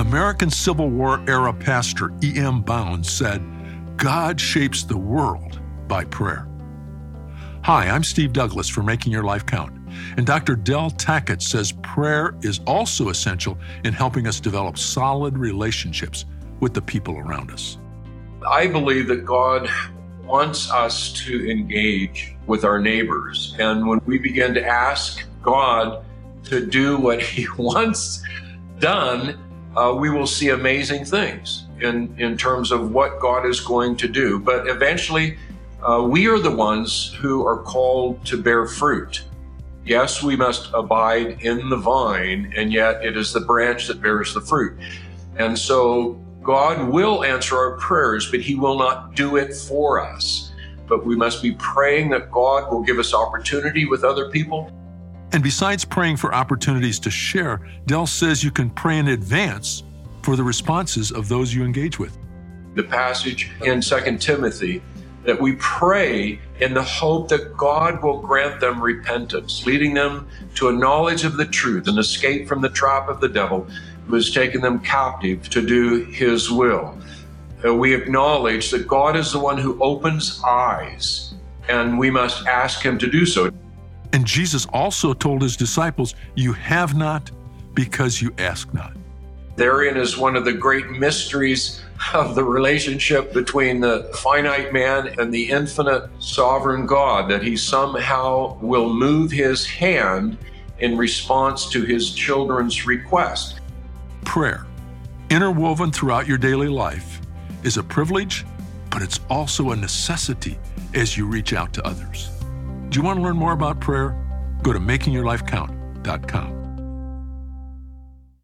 American Civil War era pastor E.M. Bounds said, "God shapes the world by prayer." Hi, I'm Steve Douglas for Making Your Life Count, and Dr. Del Tackett says prayer is also essential in helping us develop solid relationships with the people around us. I believe that God wants us to engage with our neighbors, and when we begin to ask God to do what He wants done, we will see amazing things in terms of what God is going to do. But eventually, we are the ones who are called to bear fruit. Yes, we must abide in the vine, and yet it is the branch that bears the fruit. And so God will answer our prayers, but He will not do it for us. But we must be praying that God will give us opportunity with other people. And besides praying for opportunities to share, Del says you can pray in advance for the responses of those you engage with. The passage in 2 Timothy, that we pray in the hope that God will grant them repentance, leading them to a knowledge of the truth and escape from the trap of the devil who has taken them captive to do His will. We acknowledge that God is the one who opens eyes, and we must ask Him to do so. And Jesus also told His disciples, "You have not because you ask not." Therein is one of the great mysteries of the relationship between the finite man and the infinite sovereign God, that He somehow will move His hand in response to His children's request. Prayer, interwoven throughout your daily life, is a privilege, but it's also a necessity as you reach out to others. Do you want to learn more about prayer? Go to makingyourlifecount.com.